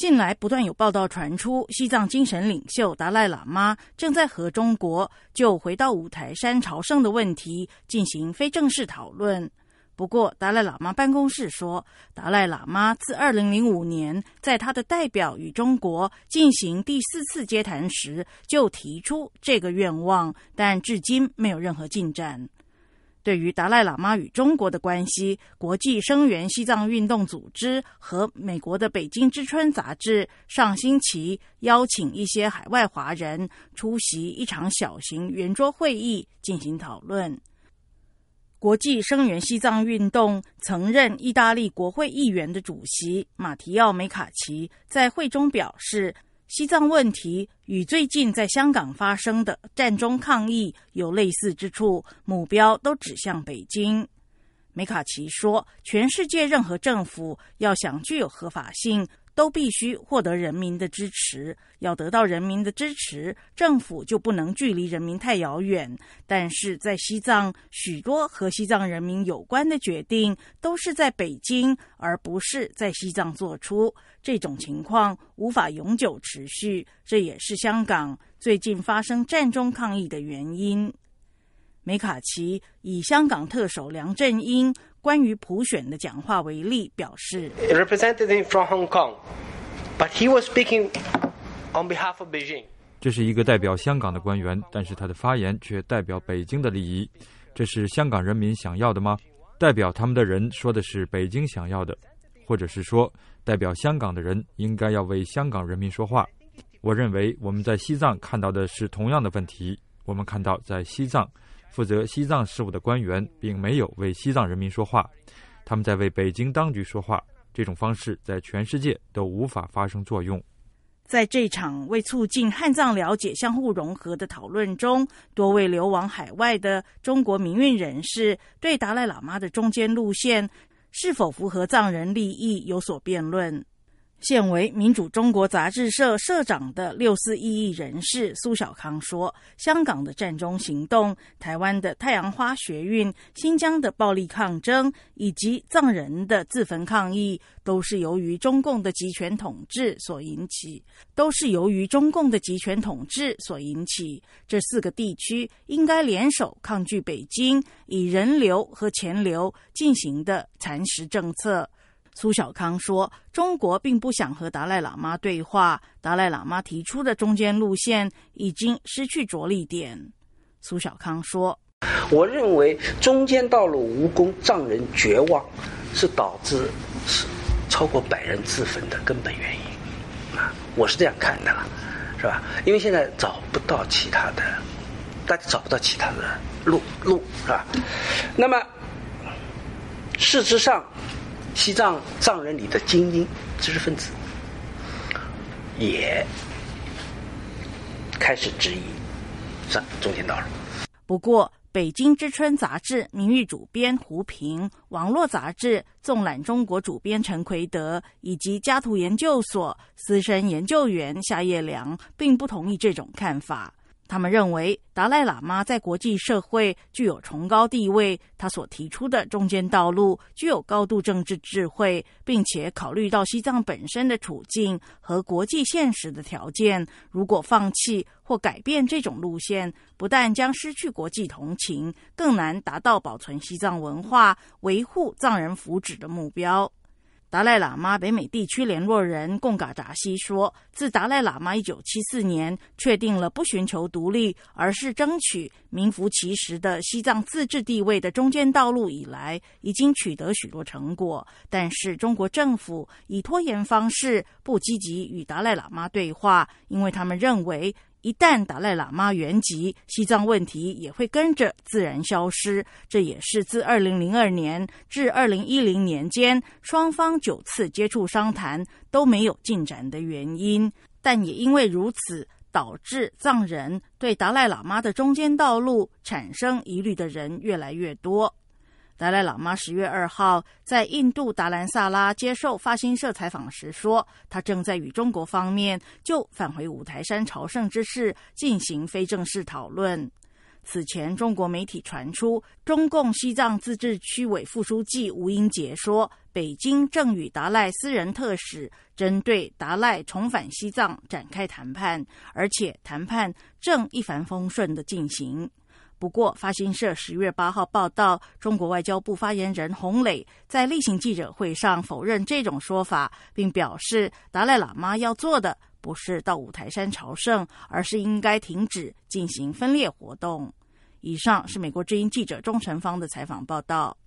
近来不断有报道传出，西藏精神领袖达赖喇嘛正在和中国就回到五台山朝圣的问题进行非正式讨论。不过，达赖喇嘛办公室说，达赖喇嘛自2005年在他的代表与中国进行第4次接谈时就提出这个愿望，但至今没有任何进展。对于达赖喇嘛与中国的关系，国际声援西藏运动组织和美国的《北京之春》杂志上星期邀请一些海外华人出席一场小型圆桌会议进行讨论。国际声援西藏运动曾任意大利国会议员的主席马提奥·梅卡奇在会中表示，西藏问题与最近在香港发生的战中抗议有类似之处，目标都指向北京。梅卡奇说，全世界任何政府要想具有合法性，都必须获得人民的支持，要得到人民的支持，政府就不能距离人民太遥远。但是在西藏，许多和西藏人民有关的决定都是在北京，而不是在西藏做出。这种情况无法永久持续，这也是香港最近发生战中抗议的原因。梅卡奇以香港特首梁振英关于普选的讲话为例，表示 representative from Hong Kong, but he was speaking on behalf of Beijing. 这是一个代表香港的官员，但是他的发言却代表北京的利益。这是香港人民想要的吗？代表他们的人说的是北京想要的，或者是说代表香港的人应该要为香港人民说话。我认为我们在西藏看到的是同样的问题。我们看到在西藏负责西藏事务的官员并没有为西藏人民说话，他们在为北京当局说话。这种方式在全世界都无法发生作用。 在这场为促进汉藏了解相互融合的讨论中，多位流亡海外的中国民运人士对达赖喇嘛的中间路线是否符合藏人利益有所辩论。现为民主中国杂志社社长的64异议人士苏小康说，香港的战中行动、台湾的太阳花学运、新疆的暴力抗争以及藏人的自焚抗议，都是由于中共的集权统治所引起。这4个地区应该联手抗拒北京以人流和钱流进行的蚕食政策。苏小康说，中国并不想和达赖喇嘛对话，达赖喇嘛提出的中间路线已经失去着力点。苏小康说， 我认为中间道路无功，藏人绝望，是导致超过100人自焚的根本原因我是这样看的了，是吧？因为现在找不到其他的，大家找不到其他的路，是吧？那么事实上，西藏藏人里的精英知识分子也开始质疑中间道路。 不过，《北京之春》杂志名誉主编胡平、网络杂志《纵览中国》主编陈奎德以及家图研究所资深研究员夏叶良并不同意这种看法。他们认为达赖喇嘛在国际社会具有崇高地位，他所提出的中间道路具有高度政治智慧，并且考虑到西藏本身的处境和国际现实的条件，如果放弃或改变这种路线，不但将失去国际同情，更难达到保存西藏文化、维护藏人福祉的目标。达赖喇嘛北美地区联络人贡嘎扎西说，自达赖喇嘛1974年确定了不寻求独立，而是争取名副其实的西藏自治地位的中间道路以来，已经取得许多成果。但是中国政府以拖延方式不积极与达赖喇嘛对话，因为他们认为一旦达赖喇嘛圆寂，西藏问题也会跟着自然消失。这也是自2002年至2010年间双方9次接触商谈都没有进展的原因。但也因为如此，导致藏人对达赖喇嘛的中间道路产生疑虑的人越来越多。达赖喇嘛10月2号在印度达兰萨拉接受法新社采访时说，他正在与中国方面就返回五台山朝圣之事进行非正式讨论。 此前中国媒体传出，中共西藏自治区委副书记吴英杰说，北京正与达赖私人特使针对达赖重返西藏展开谈判，而且谈判正一帆风顺地进行。不过，法新社10月8号报道，中国外交部发言人洪磊在例行记者会上否认这种说法，并表示达赖喇嘛要做的不是到五台山朝圣，而是应该停止进行分裂活动。以上是美国之音记者钟成芳的采访报道。